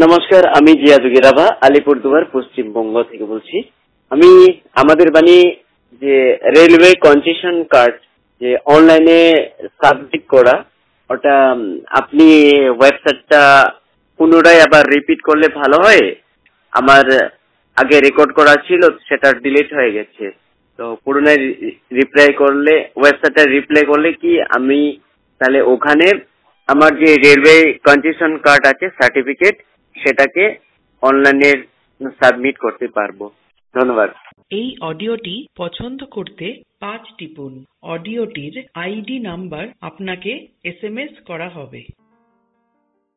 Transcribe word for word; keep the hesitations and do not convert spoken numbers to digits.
নমস্কার, আমি জিয়াদুগির রাভা আলিপুরদুয়ার পশ্চিমবঙ্গ থেকে বলছি। আমি আমাদের বাণী যে রেলওয়ে কনসেশন কার্ড যে অনলাইনে সাবমিট করা, ওটা আপনি ওয়েবসাইটটা পুনরায় আবার রিপিট করলে ভালো হয়। আমার আগে রেকর্ড করা ছিল, সেটা ডিলিট হয়ে গেছে। তো পুনরায় রিপ্লাই করলে, ওয়েবসাইটটা রিপ্লাই করলে কি আমি তাহলে ওখানে আমার যে রেলওয়ে কনসেশন কার্ড আছে সার্টিফিকেট, সেটাকে অনলাইনে সাবমিট করতে পারবো। ধন্যবাদ। এই অডিওটি পছন্দ করতে পাঁচ টিপুন। অডিওটির আইডি নাম্বার আপনাকে এস এম এস করা হবে।